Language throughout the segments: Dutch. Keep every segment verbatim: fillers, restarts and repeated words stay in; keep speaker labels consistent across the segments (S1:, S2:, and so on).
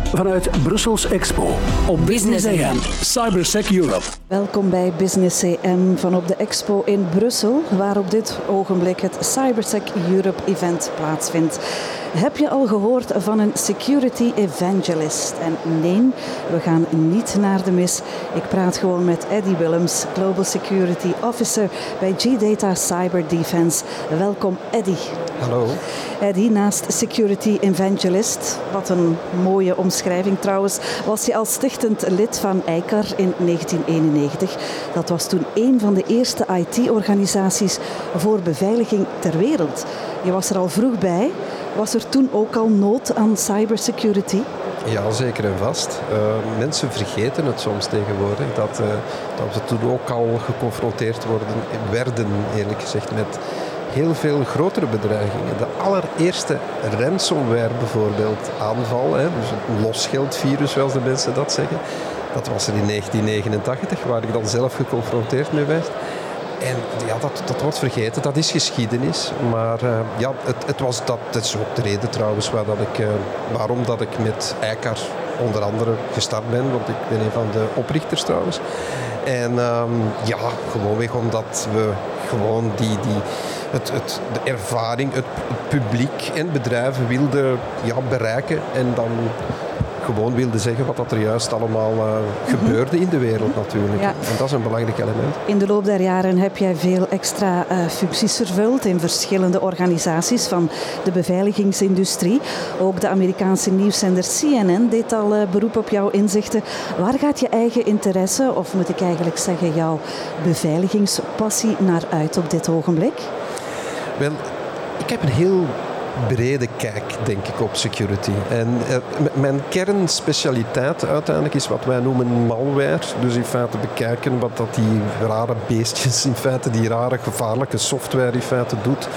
S1: Vanuit Brussels Expo op Business A M Cybersec Europe.
S2: Welkom bij Business A M van op de Expo in Brussel, waar op dit ogenblik het Cybersec Europe event plaatsvindt. Heb je al gehoord van een security evangelist? En nee, we gaan niet naar de mis. Ik praat gewoon met Eddie Willems, Global Security Officer bij G-Data Cyber Defense. Welkom Eddie.
S3: Hallo.
S2: Eddie, naast security evangelist, wat een mooie omschrijving trouwens, was je al stichtend lid van EICAR in negentien eenennegentig. Dat was toen een van de eerste I T-organisaties voor beveiliging ter wereld. Je was er al vroeg bij. Was er toen ook al nood aan cybersecurity?
S3: Ja, zeker en vast. Uh, mensen vergeten het soms tegenwoordig, dat, uh, dat we toen ook al geconfronteerd worden, werden, eerlijk gezegd, met heel veel grotere bedreigingen. De allereerste ransomware bijvoorbeeld aanval, hè, dus het losgeldvirus zoals de mensen dat zeggen, dat was er in negentien negenentachtig, waar ik dan zelf geconfronteerd mee werd. En ja, dat, dat wordt vergeten, dat is geschiedenis. Maar uh, ja, het, het was dat, dat is ook de reden trouwens waar dat ik, uh, waarom dat ik met EICAR onder andere gestart ben. Want ik ben een van de oprichters trouwens. En um, ja, gewoonweg omdat we gewoon die, die, het, het, de ervaring, het, het publiek en bedrijven wilden ja, bereiken. En dan gewoon wilde zeggen wat dat er juist allemaal uh, gebeurde in de wereld natuurlijk. Ja. En dat is een belangrijk element.
S2: In de loop der jaren heb jij veel extra uh, functies vervuld in verschillende organisaties van de beveiligingsindustrie. Ook de Amerikaanse nieuwszender C N N deed al uh, beroep op jouw inzichten. Waar gaat je eigen interesse, of moet ik eigenlijk zeggen jouw beveiligingspassie naar uit op dit ogenblik?
S3: Wel, ik heb een heel brede kijk, denk ik, op security. En uh, m- mijn kernspecialiteit uiteindelijk is wat wij noemen malware. Dus in feite bekijken wat dat die rare beestjes, in feite die rare gevaarlijke software in feite doet.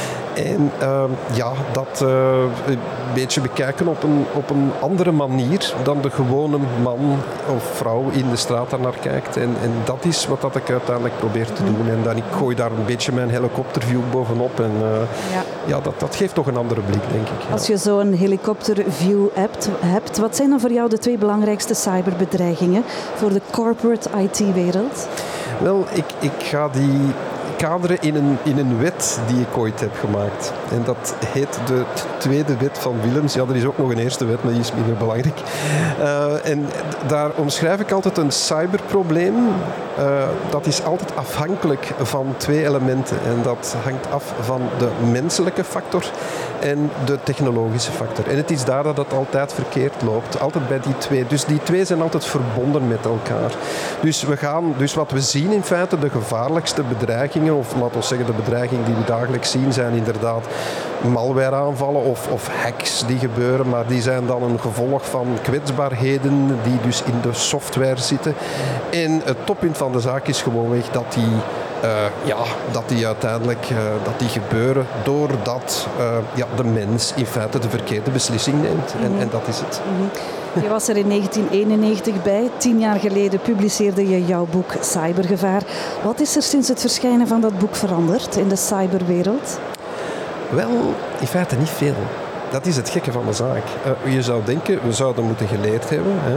S3: En uh, ja, dat uh, een beetje bekijken op een, op een andere manier dan de gewone man of vrouw in de straat daar naar kijkt. En, en dat is wat dat ik uiteindelijk probeer te doen. En dan ik gooi daar een beetje mijn helikopterview bovenop. En uh, ja, ja dat, dat geeft toch een andere blik, denk ik. Ja.
S2: Als je zo'n helikopterview hebt, hebt, wat zijn dan voor jou de twee belangrijkste cyberbedreigingen voor de corporate I T-wereld?
S3: Wel, ik, ik ga die kaderen in een, in een wet die ik ooit heb gemaakt. En dat heet de tweede wet van Willems. Ja, er is ook nog een eerste wet, maar die is minder belangrijk. Uh, en daar omschrijf ik altijd een cyberprobleem. Uh, dat is altijd afhankelijk van twee elementen. En dat hangt af van de menselijke factor en de technologische factor. En het is daar dat het altijd verkeerd loopt. Altijd bij die twee. Dus die twee zijn altijd verbonden met elkaar. Dus, we gaan, dus wat we zien in feite, de gevaarlijkste bedreigingen, of laten we zeggen de bedreigingen die we dagelijks zien, zijn inderdaad malwareaanvallen of, of hacks die gebeuren, maar die zijn dan een gevolg van kwetsbaarheden die dus in de software zitten. En het toppunt van de zaak is gewoonweg dat die, uh, ja, dat die uiteindelijk uh, dat die gebeuren doordat uh, ja, de mens in feite de verkeerde beslissing neemt. Mm-hmm. En, en dat is het.
S2: Mm-hmm. Je was er in negentien eenennegentig bij. Tien jaar geleden publiceerde je jouw boek Cybergevaar. Wat is er sinds het verschijnen van dat boek veranderd in de cyberwereld?
S3: Wel, in feite niet veel. Dat is het gekke van de zaak. Uh, je zou denken, we zouden moeten geleerd hebben. Hè?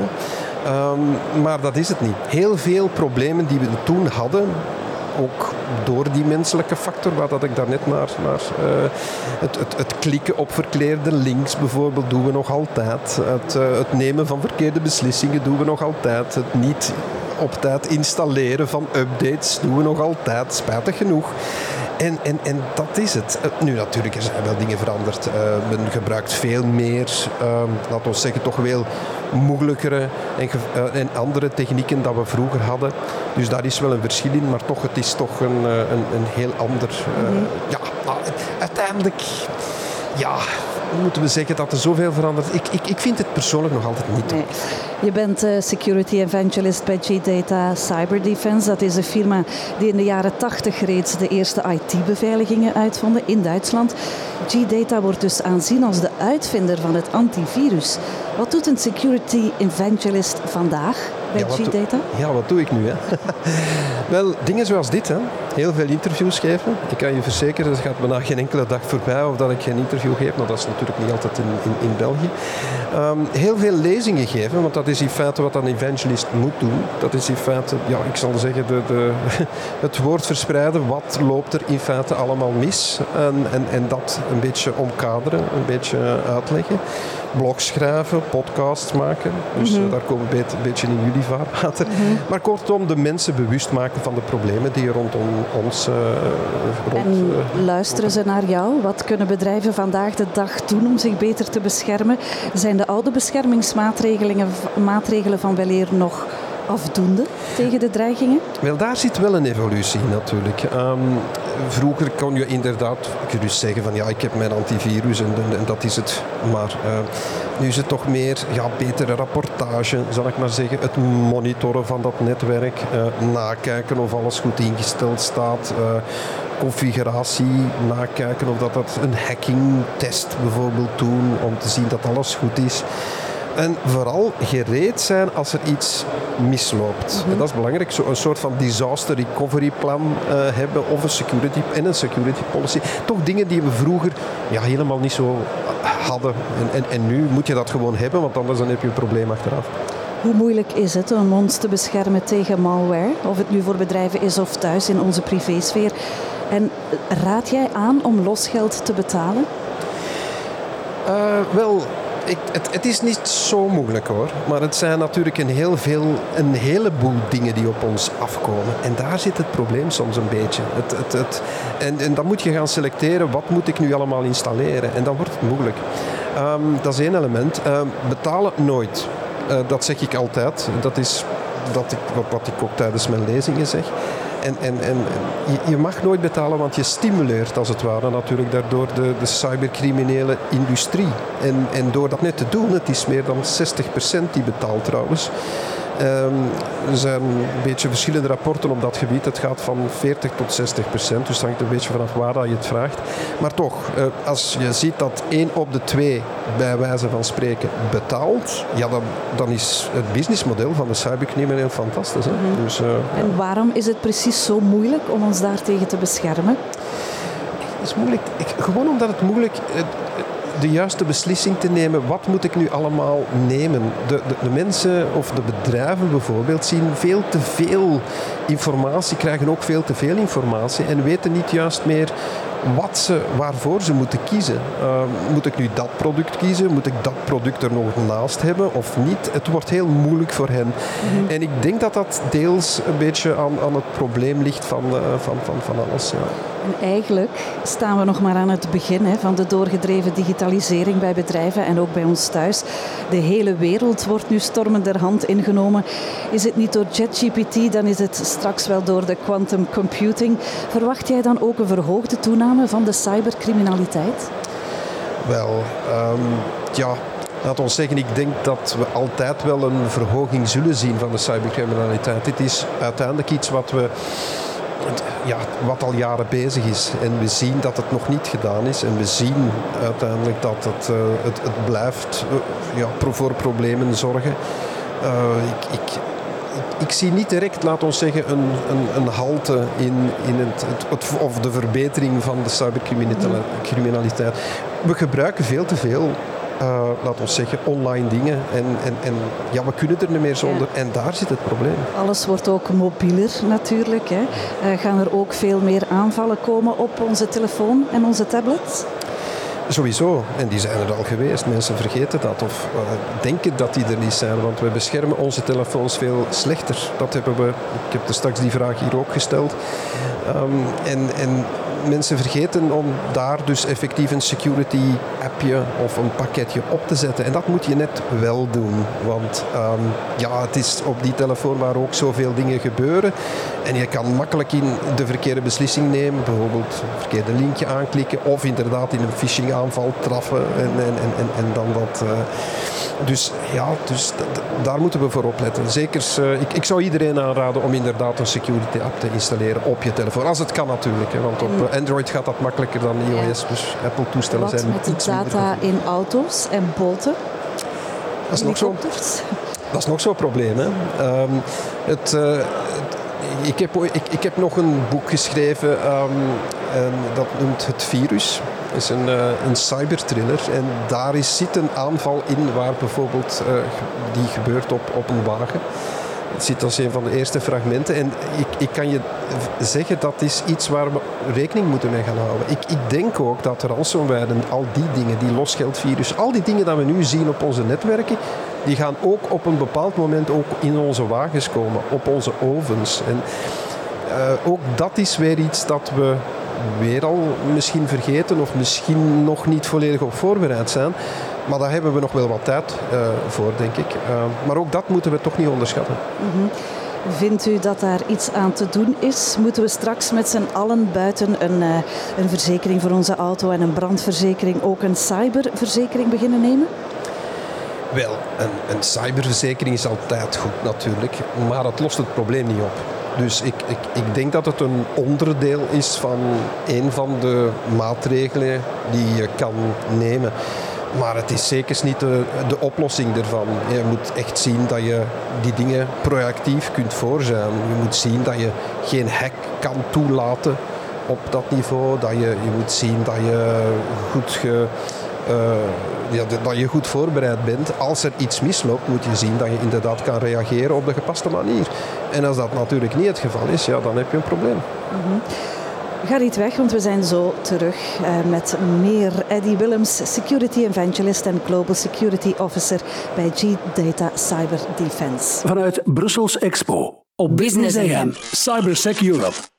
S3: Um, maar dat is het niet. Heel veel problemen die we toen hadden, ook door die menselijke factor, waar dat ik daarnet naar, naar uh, het, het, het klikken op verkeerde links bijvoorbeeld, doen we nog altijd. Het, uh, het nemen van verkeerde beslissingen doen we nog altijd. Het niet op tijd installeren van updates doen we nog altijd, spijtig genoeg. En, en, en dat is het. Nu natuurlijk, er zijn wel dingen veranderd. Uh, men gebruikt veel meer, uh, laten we zeggen, toch wel moeilijkere en, uh, en andere technieken dan we vroeger hadden. Dus daar is wel een verschil in, maar toch, het is toch een, uh, een, een heel ander. Uh, mm-hmm. Ja, uiteindelijk, ja, moeten we zeggen dat er zoveel verandert. Ik, ik, ik vind het persoonlijk nog altijd niet.
S2: Nee. Je bent uh, security evangelist bij G-Data Cyber Defense. Dat is een firma die in de jaren tachtig reeds de eerste I T-beveiligingen uitvonden in Duitsland. G-Data wordt dus aanzien als de uitvinder van het antivirus. Wat doet een security evangelist vandaag bij ja, G-Data?
S3: Ja, wat doe ik nu? Hè? Wel, dingen zoals dit. Hè. heel veel interviews geven. Ik kan je verzekeren, er gaat bijna geen enkele dag voorbij of dat ik geen interview geef. Maar dat is natuurlijk niet altijd in, in, in België. Um, heel veel lezingen geven, want dat is in feite wat een evangelist moet doen. Dat is in feite, ja, ik zal zeggen, de, de, het woord verspreiden. Wat loopt er in feite allemaal mis? En, en, en dat een beetje omkaderen, een beetje uitleggen. Blogs schrijven, podcasts maken. Dus mm-hmm. uh, daar komen we een beetje in jullie vaarwater. Mm-hmm. Maar kortom, de mensen bewust maken van de problemen die rondom ons... Uh, rond,
S2: en
S3: uh,
S2: luisteren ze naar jou? Wat kunnen bedrijven vandaag de dag doen om zich beter te beschermen? Zijn de oude beschermingsmaatregelen maatregelen van weleer nog afdoende tegen de dreigingen?
S3: Wel, daar zit wel een evolutie natuurlijk. Um, vroeger kon je inderdaad gerust zeggen van ja, ik heb mijn antivirus en, en, en dat is het. Maar uh, nu is het toch meer ja, betere rapportage, zal ik maar zeggen. Het monitoren van dat netwerk. Uh, nakijken of alles goed ingesteld staat. Uh, configuratie, nakijken of dat, dat een hackingtest bijvoorbeeld doen om te zien dat alles goed is. En vooral gereed zijn als er iets misloopt. Mm-hmm. En dat is belangrijk. Zo een soort van disaster recovery plan uh, hebben of een security en een security policy. Toch dingen die we vroeger ja, helemaal niet zo hadden. En, en, en nu moet je dat gewoon hebben, want anders dan heb je een probleem achteraf.
S2: Hoe moeilijk is het om ons te beschermen tegen malware? Of het nu voor bedrijven is of thuis in onze privésfeer. En raad jij aan om losgeld te betalen?
S3: Uh, wel... Ik, het, het is niet zo moeilijk hoor, maar het zijn natuurlijk een, heel veel, een heleboel dingen die op ons afkomen. En daar zit het probleem soms een beetje. Het, het, het, en, en dan moet je gaan selecteren, wat moet ik nu allemaal installeren? En dan wordt het moeilijk. Um, dat is één element. Um, betalen nooit. Uh, dat zeg ik altijd. Dat is dat ik, wat, wat ik ook tijdens mijn lezingen zeg. En, en, en je, je mag nooit betalen, want je stimuleert als het ware natuurlijk daardoor de, de cybercriminele industrie. En, en door dat net te doen, het is meer dan zestig procent die betaalt trouwens. Um, er zijn een beetje verschillende rapporten op dat gebied. Het gaat van veertig tot zestig procent, dus het hangt een beetje vanaf waar dat je het vraagt. Maar toch, uh, als je ziet dat één op de twee bij wijze van spreken betaalt, ja, dan, dan is het businessmodel van de cybercrimineel fantastisch. Hè? Mm-hmm. Dus, uh,
S2: en ja. Waarom is het precies zo moeilijk om ons daartegen te beschermen?
S3: Het is moeilijk. Ik, gewoon omdat het moeilijk... Uh, de juiste beslissing te nemen. Wat moet ik nu allemaal nemen? De, de, de mensen of de bedrijven bijvoorbeeld zien veel te veel informatie, krijgen ook veel te veel informatie en weten niet juist meer wat ze, waarvoor ze moeten kiezen. Uh, moet ik nu dat product kiezen? Moet ik dat product er nog naast hebben of niet? Het wordt heel moeilijk voor hen. Mm-hmm. En ik denk dat dat deels een beetje aan, aan het probleem ligt van, uh, van, van, van alles. Ja.
S2: En eigenlijk staan we nog maar aan het begin hè, van de doorgedreven digitalisering bij bedrijven en ook bij ons thuis. De hele wereld wordt nu stormenderhand ingenomen. Is het niet door ChatGPT, dan is het straks wel door de quantum computing. Verwacht jij dan ook een verhoogde toename van de cybercriminaliteit?
S3: Wel, um, ja... Laat ons zeggen, ik denk dat we altijd wel een verhoging zullen zien van de cybercriminaliteit. Dit is uiteindelijk iets wat we... Ja, wat al jaren bezig is. En we zien dat het nog niet gedaan is. En we zien uiteindelijk dat het, uh, het, het blijft uh, ja, voor problemen zorgen. Uh, ik, ik, ik, ik zie niet direct, laat ons zeggen, een, een, een halte in, in het, het, het, of de verbetering van de cybercriminaliteit. We gebruiken veel te veel. Uh, laat ons zeggen, online dingen. En, en, en ja, we kunnen er niet meer zonder. Ja. En daar zit het probleem.
S2: Alles wordt ook mobieler natuurlijk. Hè. Uh, gaan er ook veel meer aanvallen komen op onze telefoon en onze tablet?
S3: Sowieso. En die zijn er al geweest. Mensen vergeten dat of uh, denken dat die er niet zijn. Want we beschermen onze telefoons veel slechter. Dat hebben we... Ik heb er straks die vraag hier ook gesteld. Um, en... en mensen vergeten om daar dus effectief een security appje of een pakketje op te zetten. En dat moet je net wel doen. Want um, ja, het is op die telefoon waar ook zoveel dingen gebeuren. En je kan makkelijk in de verkeerde beslissing nemen. Bijvoorbeeld een verkeerde linkje aanklikken. Of inderdaad in een phishing aanval trappen. En, en, en, en dan dat... Uh, dus ja, dus d- d- daar moeten we voor opletten. Zeker, uh, ik, ik zou iedereen aanraden om inderdaad een security app te installeren op je telefoon. Als het kan natuurlijk. Hè, want op uh, Android gaat dat makkelijker dan iOS. Ja. Dus Apple-toestellen zijn
S2: iets minder. Wat met de data in auto's en boten?
S3: Dat is nog zo. Dat is nog zo'n probleem. Hè. Um, het, uh, het, ik, heb, ik, ik heb nog een boek geschreven, um, en dat noemt Het Virus. Het is een, uh, een cyberthriller en daar is, zit een aanval in waar bijvoorbeeld uh, die gebeurt op, op een wagen. Het zit als een van de eerste fragmenten en ik, ik kan je zeggen dat is iets waar we rekening moeten mee gaan houden. Ik, ik denk ook dat ransomware en al die dingen, die losgeldvirus, al die dingen dat we nu zien op onze netwerken, die gaan ook op een bepaald moment ook in onze wagens komen, op onze ovens. En uh, ook dat is weer iets dat we weer al misschien vergeten of misschien nog niet volledig op voorbereid zijn. Maar daar hebben we nog wel wat tijd uh, voor, denk ik. Uh, maar ook dat moeten we toch niet onderschatten.
S2: Mm-hmm. Vindt u dat daar iets aan te doen is? Moeten we straks met z'n allen buiten een, uh, een verzekering voor onze auto en een brandverzekering ook een cyberverzekering beginnen nemen?
S3: Wel, een, een cyberverzekering is altijd goed natuurlijk, maar dat lost het probleem niet op. Dus ik, ik, ik denk dat het een onderdeel is van een van de maatregelen die je kan nemen. Maar het is zeker niet de, de oplossing ervan. Je moet echt zien dat je die dingen proactief kunt voorzien. Je moet zien dat je geen hack kan toelaten op dat niveau. Dat je, je moet zien dat je goed ge, uh, ja, dat je goed voorbereid bent. Als er iets misloopt, moet je zien dat je inderdaad kan reageren op de gepaste manier. En als dat natuurlijk niet het geval is, ja, dan heb je een probleem.
S2: Mm-hmm. Ga niet weg, want we zijn zo terug uh, met meer. Eddie Willems, Security Evangelist en Global Security Officer bij G-Data Cyber Defense.
S1: Vanuit Brussels Expo op Business A M, Cybersec Europe.